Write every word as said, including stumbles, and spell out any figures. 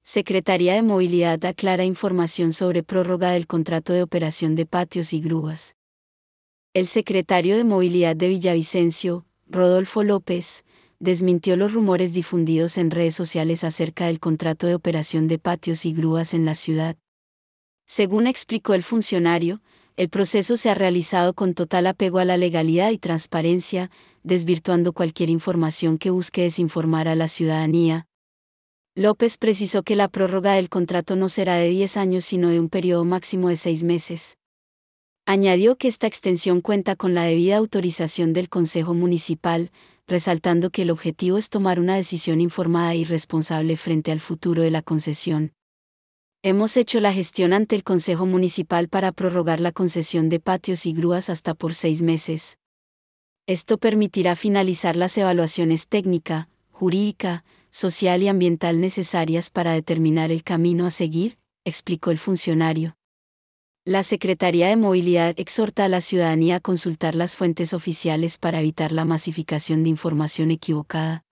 Secretaría de Movilidad aclara información sobre prórroga del contrato de operación de patios y grúas. El secretario de Movilidad de Villavicencio, Rodolfo López, desmintió los rumores difundidos en redes sociales acerca del contrato de operación de patios y grúas en la ciudad. Según explicó el funcionario, el proceso se ha realizado con total apego a la legalidad y transparencia, desvirtuando cualquier información que busque desinformar a la ciudadanía. López precisó que la prórroga del contrato no será de diez años sino de un periodo máximo de seis meses. Añadió que esta extensión cuenta con la debida autorización del Consejo Municipal, resaltando que el objetivo es tomar una decisión informada y responsable frente al futuro de la concesión. Hemos hecho la gestión ante el Consejo Municipal para prorrogar la concesión de patios y grúas hasta por seis meses. Esto permitirá finalizar las evaluaciones técnica, jurídica, social y ambiental necesarias para determinar el camino a seguir, explicó el funcionario. La Secretaría de Movilidad exhorta a la ciudadanía a consultar las fuentes oficiales para evitar la masificación de información equivocada.